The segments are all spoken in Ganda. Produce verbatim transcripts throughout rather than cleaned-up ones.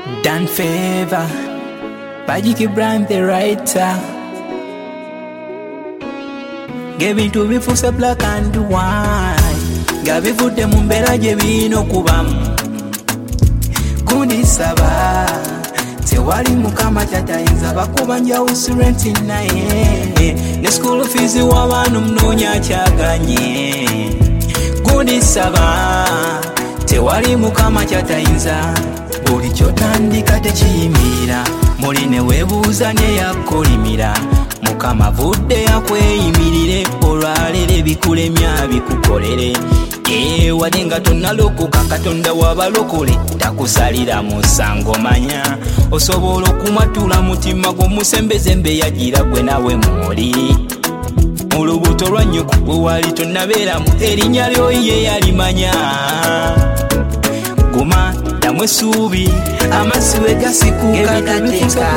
Dan Favor, Bajiki Brand the writer. Gave it to me for a black and white. Gave it for them umbera jebino kubam. Kundi saba. Tewali mukama chatainza bakubanja usurenti naye. Ne school fees wabanu mnonya chaganye. Kundi saba. Tewali mukama chatainza. Buli kyotandika tekiyimirira muline weebuuza ne yakolimira mukama vudde yakweyimirire olwalere bikulemya bikukolere ee wadde nga tonnalokoka katonda wabalokole takusalira musango manya osobola okumatula mutima gw'omusembezembe yagira gwe nawe muli mu lubuto lwa nnyoko bwe wali tonnabeeramu erinnya lyoye yalimanya guma damwe subi amasiwe gasikuka kateeka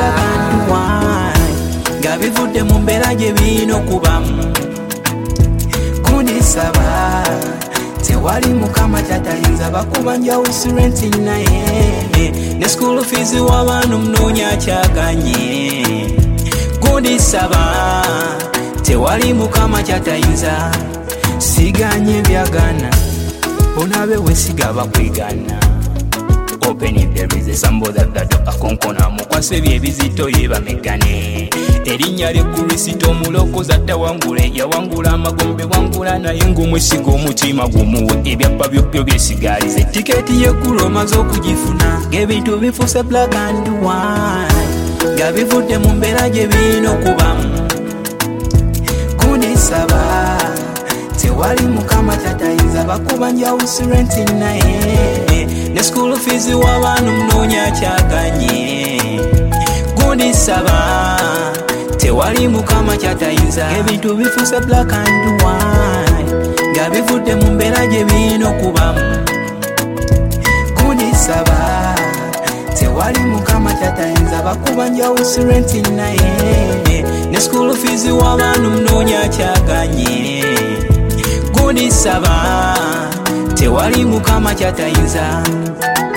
gabivudde mu mbeera gye biina okubamu kundisaba tewali mukama kyatayinza bakubanja usurenti naye ne school fees w'abaana omunoonya akyaganye kundisaba tewali mukama kyatayinza siganye byagana onabe wesiga bakwigana Open if there is a sambo that the door akonkona mukwase byebizito yebamegane erinnya ly'Ekrisito mulokoza tawangule yawangula amagombe wangula naye ng'omwesiga omutima gumuwe ebyapa byokyo byesigalize tiketi y'eggulu omaze okugifuna ng'ebintu bifuuse black and white nga bivudde mu mbeera gye biina okubamu kundisaba tewali mukama kyatayinza bakubanja usurenti naye ne school fees w'abaana omunoonya akyaganye kundisaba tewali mukama kyatayinza ebintu bifuuse black and white nga bivudde mu mbeera gye biina okubamu kundisaba tewali mukama kyatayinza bakubanja usurenti naye ne school fees w'abaana omunoonya akyaganye kundisaba tewali mukama kyatayinza